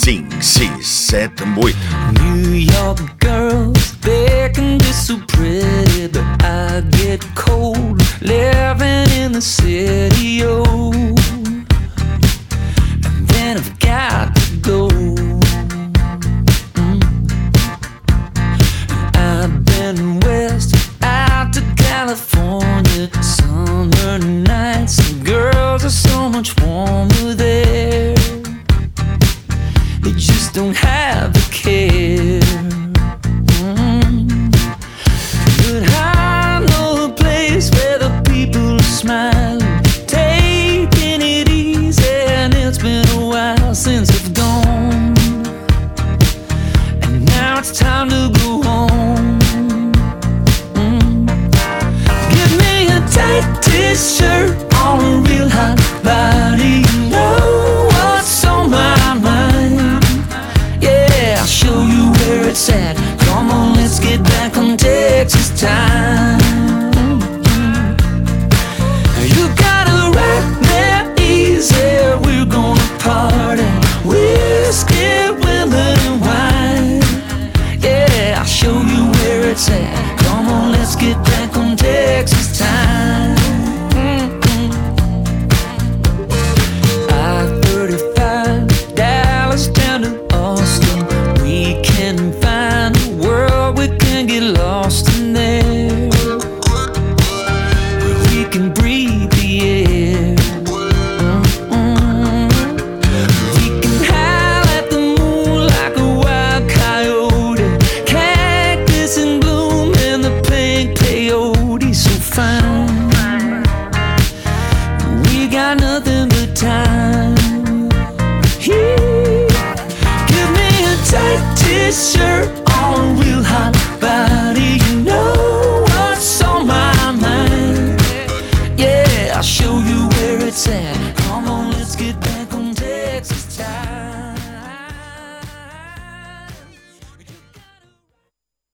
5, 6, 7, 8. New York girls, they can be so pretty, but I get cold living in the city, oh. And then I've got to go. I've been west, out to California, summer nights, and girls are so much warmer there. They just don't have the care. But I know a place where the people are smiling, taking it easy, and it's been a while since I've gone. And now it's time to go home. Give me a tight t-shirt on a real hot body. You know what's on my mind. Yeah, I'll show you where it's at. Come on, let's get back on Texas time. You gotta ride there easy. We're gonna party, whiskey, women, and wine. Yeah, I'll show you where it's at. Come on, let's get back on Texas time. I-35, Dallas down to Austin. We can find a world, we can get lost in there, where we can breathe the air. We can howl at the moon like a wild coyote, cactus in bloom and the pink peyote so fine. We got nothing but time. Give me a tight t-shirt